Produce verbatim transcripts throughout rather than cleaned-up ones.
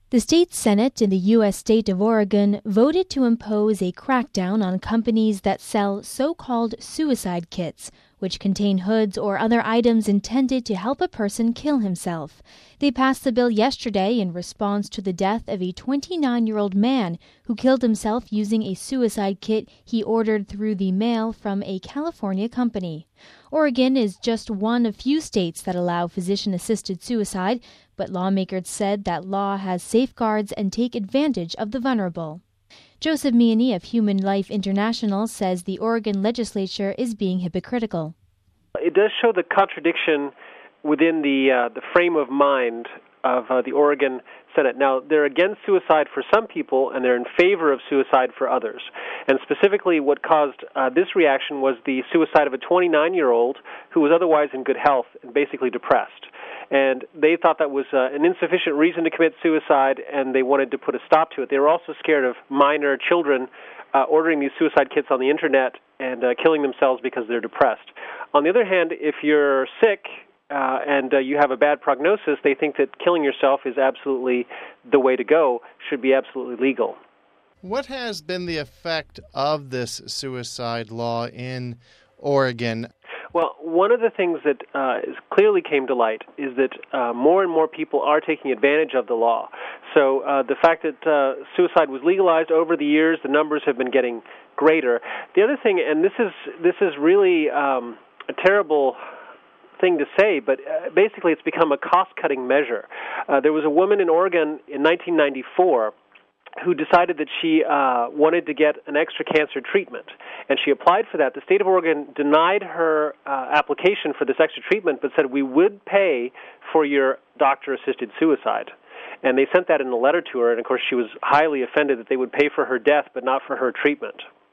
The state Senate in the U S state of Oregon voted to impose a crackdown on companies that sell so-called suicide kits, which contain hoods or other items intended to help a person kill himself. They passed the bill yesterday in response to the death of a twenty-nine-year-old man who killed himself using a suicide kit he ordered through the mail from a California company. Oregon is just one of few states that allow physician-assisted suicide, but lawmakers said that law has safeguards and take advantage of the vulnerable. Joseph Miani of Human Life International says the Oregon legislature is being hypocritical. It does show the contradiction within the uh, the frame of mind of uh, the Oregon Senate. Now, they're against suicide for some people, and they're in favor of suicide for others. And specifically, what caused uh, this reaction was the suicide of a twenty-nine-year-old who was otherwise in good health and basically depressed. And they thought that was uh, an insufficient reason to commit suicide, and they wanted to put a stop to it. They were also scared of minor children uh, ordering these suicide kits on the Internet and uh, killing themselves because they're depressed. On the other hand, if you're sick uh, and uh, you have a bad prognosis, they think that killing yourself is absolutely the way to go, should be absolutely legal. What has been the effect of this suicide law in Oregon? Well, one of the things that uh, is clearly came to light is that uh, more and more people are taking advantage of the law. So uh, the fact that uh, suicide was legalized over the years, the numbers have been getting greater. The other thing, and this is this is really um, a terrible thing to say, but uh, basically it's become a cost-cutting measure. Uh, there was a woman in Oregon in nineteen ninety-four who decided that she uh, wanted to get an extra cancer treatment, and she applied for that. The state of Oregon denied her uh, application for this extra treatment, but said we would pay for your doctor-assisted suicide. And they sent that in a letter to her, and of course she was highly offended that they would pay for her death, but not for her treatment.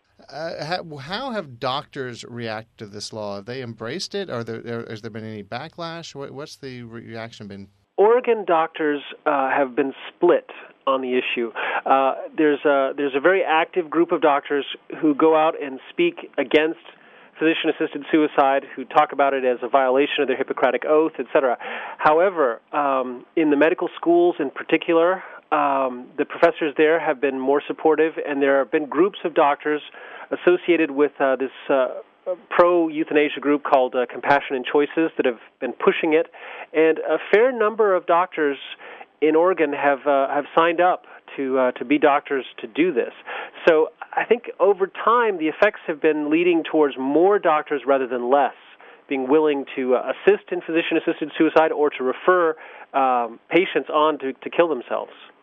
Uh, how have doctors reacted to this law? Have they embraced it? Or there, has there been any backlash? What, what's the reaction been? Oregon doctors uh, have been split on the issue. Uh, there's a there's a very active group of doctors who go out and speak against physician-assisted suicide, who talk about it as a violation of their Hippocratic oath, et cetera. However, um, in the medical schools in particular, um, the professors there have been more supportive, and there have been groups of doctors associated with uh, this uh, pro-euthanasia group called uh, Compassion and Choices that have been pushing it, and a fair number of doctors in Oregon have uh, have signed up to uh, to be doctors to do this. So I think over time the effects have been leading towards more doctors rather than less being willing to uh, assist in physician-assisted suicide or to refer um, patients on to, to kill themselves.